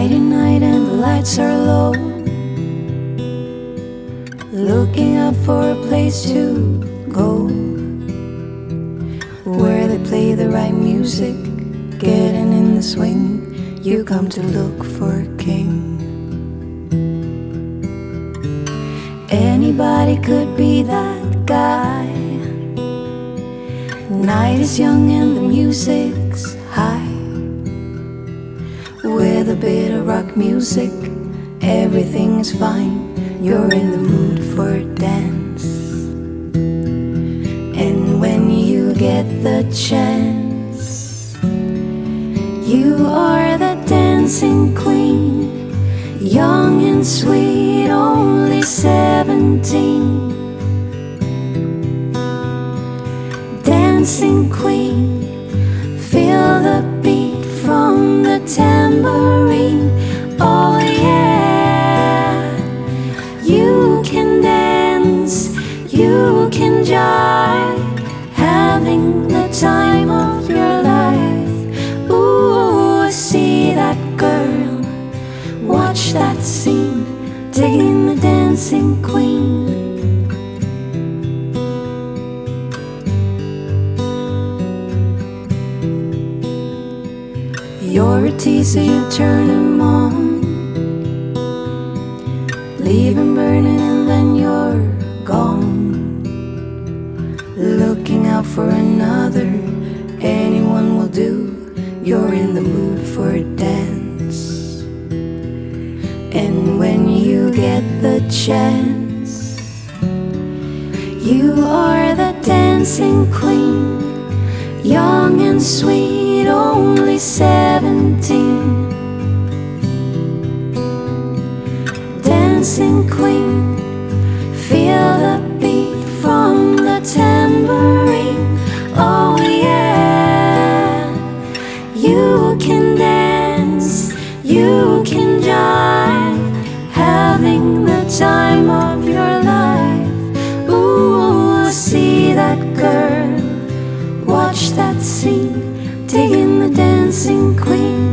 Friday night and the lights are low, looking up for a place to go, where they play the right music, getting in the swing. You come to look for a king. Anybody could be that guy. Night is young and the music's high. With a bit of rock music, everything is fine. You're in the mood for a dance. And when you get the chance, you are the dancing queen, young and sweet, only 17. Dancing queen, feel the beat from the tambourine. Oh yeah, you can dance, you can jive, having the time of your life. Ooh, see that girl, watch that scene, digging the dancing queen. You're a teaser, you turn him on, leave him burning and then you're gone. Looking out for another, anyone will do. You're in the mood for a dance. And when you get the chance, you are the dancing queen, young and sweet, only 17. Dancing queen, feel the beat from the tambourine. Oh yeah, you can dance, you can jive, having the time of your life. Ooh, see that girl, watch that scene, digging the dancing queen.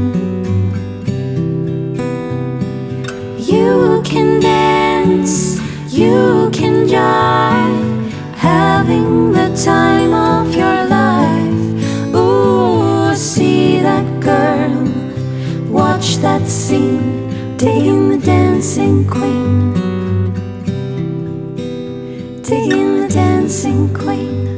You can dance, you can jive, having the time of your life. Ooh, see that girl, watch that scene, digging the dancing queen. Digging the dancing queen.